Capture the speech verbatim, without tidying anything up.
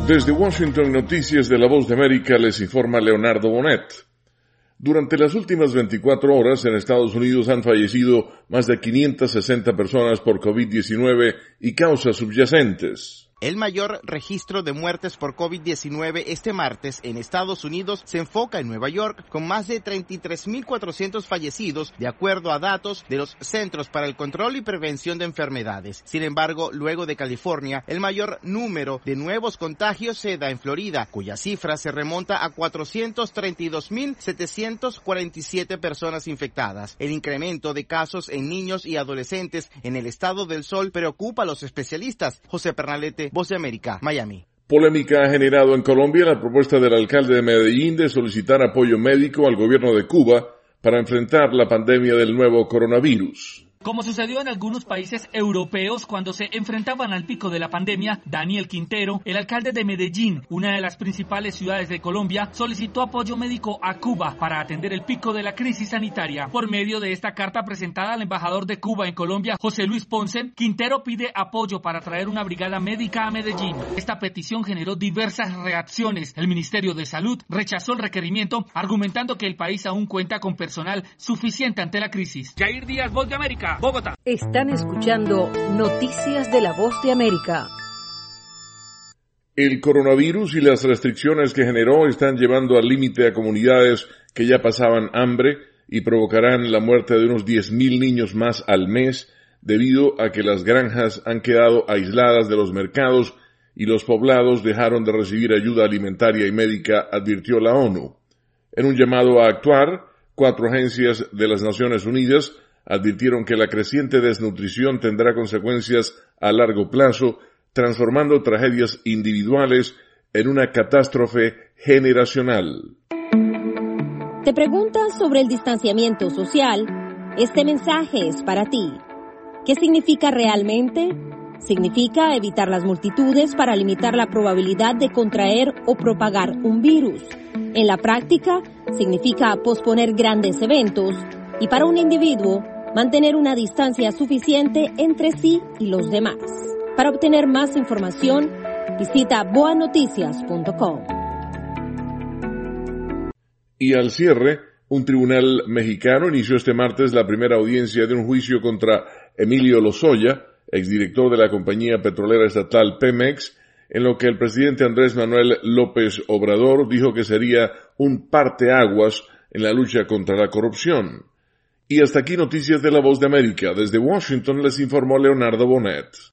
Desde Washington, Noticias de la Voz de América, les informa Leonardo Bonet. Durante las últimas veinticuatro horas en Estados Unidos han fallecido más de quinientas sesenta personas por COVID diecinueve y causas subyacentes. El mayor registro de muertes por COVID diecinueve este martes en Estados Unidos se enfoca en Nueva York, con más de treinta y tres mil cuatrocientos fallecidos, de acuerdo a datos de los Centros para el Control y Prevención de Enfermedades. Sin embargo, luego de California, el mayor número de nuevos contagios se da en Florida, cuya cifra se remonta a cuatrocientos treinta y dos mil setecientos cuarenta y siete personas infectadas. El incremento de casos en niños y adolescentes en el estado del Sol preocupa a los especialistas. José Pernalete, Voz de América, Miami. Polémica ha generado en Colombia la propuesta del alcalde de Medellín de solicitar apoyo médico al gobierno de Cuba para enfrentar la pandemia del nuevo coronavirus. Como sucedió en algunos países europeos cuando se enfrentaban al pico de la pandemia, Daniel Quintero, el alcalde de Medellín, una de las principales ciudades de Colombia, solicitó apoyo médico a Cuba para atender el pico de la crisis sanitaria. Por medio de esta carta presentada al embajador de Cuba en Colombia, José Luis Ponce, Quintero pide apoyo para traer una brigada médica a Medellín. Esta petición generó diversas reacciones. El Ministerio de Salud rechazó el requerimiento, argumentando que el país aún cuenta con personal suficiente ante la crisis. Jair Díaz, Voz de América, Bogotá. Están escuchando Noticias de la Voz de América. El coronavirus y las restricciones que generó están llevando al límite a comunidades que ya pasaban hambre y provocarán la muerte de unos diez mil niños más al mes debido a que las granjas han quedado aisladas de los mercados y los poblados dejaron de recibir ayuda alimentaria y médica, advirtió la ONU. En un llamado a actuar, cuatro agencias de las Naciones Unidas advirtieron que la creciente desnutrición tendrá consecuencias a largo plazo, transformando tragedias individuales en una catástrofe generacional. ¿Te preguntas sobre el distanciamiento social? Este mensaje es para ti. ¿Qué significa realmente? Significa evitar las multitudes para limitar la probabilidad de contraer o propagar un virus. En la práctica, significa posponer grandes eventos y para un individuo, mantener una distancia suficiente entre sí y los demás. Para obtener más información, visita boa noticias punto com. Y al cierre, un tribunal mexicano inició este martes la primera audiencia de un juicio contra Emilio Lozoya, exdirector de la compañía petrolera estatal Pemex, en lo que el presidente Andrés Manuel López Obrador dijo que sería un parteaguas en la lucha contra la corrupción. Y hasta aquí Noticias de la Voz de América. Desde Washington les informó Leonardo Bonet.